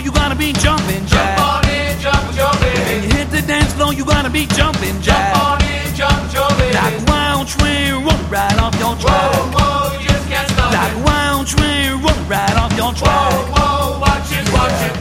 you gotta be jumping jack. Jump on in, jump with your baby. When you hit the dance floor, you gotta be jumping jack. Jump on in, jump with your baby. Like a wild train rolling right off your track. Whoa, whoa, you just can't stop Like it. a wild train rolling right off your track. Whoa, whoa, watch it, watch it.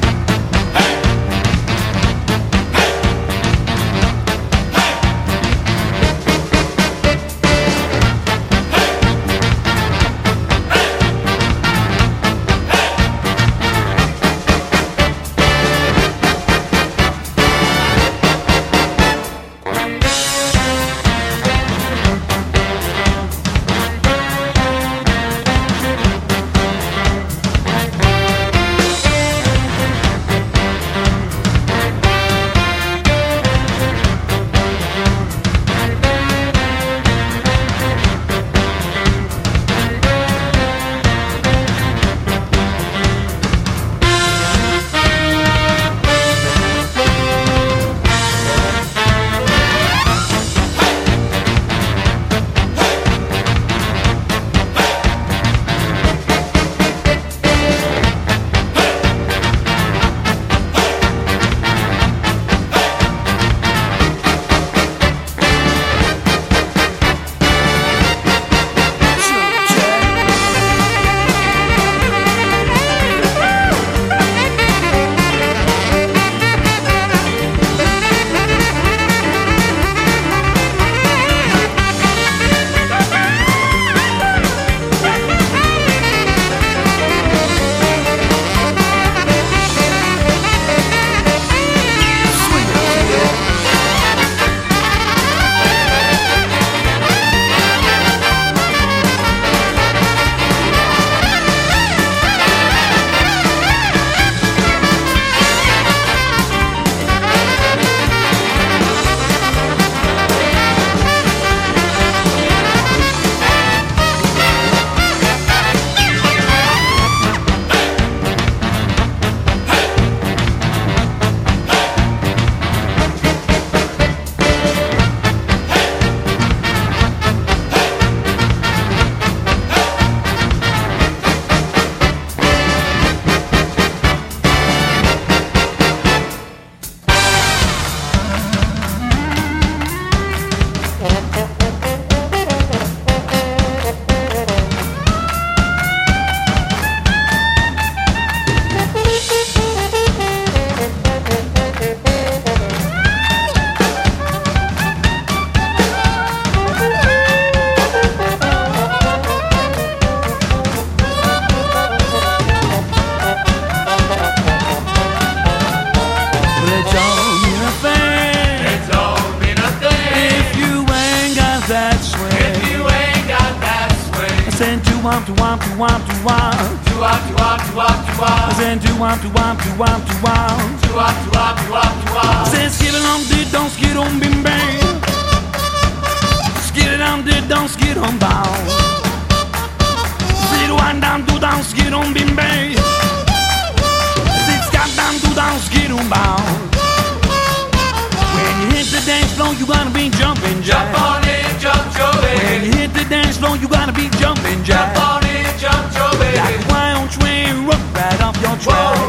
womp to womp to womp to womp. To womp to womp to womp to womp. I said to womp to womp to womp to womp. To womp to womp to womp to womp. I said skid it on did don't skid on bim bang. Skid it on did don't skid on bow. Skid one down do down skid on bim bang. Skid scat down do down skid on bow. When you hit the dance floor you gotta be jumping jack. Jump on it, jump your When baby. you hit the dance floor you gotta be jumping jack. Jump on it, jump your baby. Like a wild train run right off your track.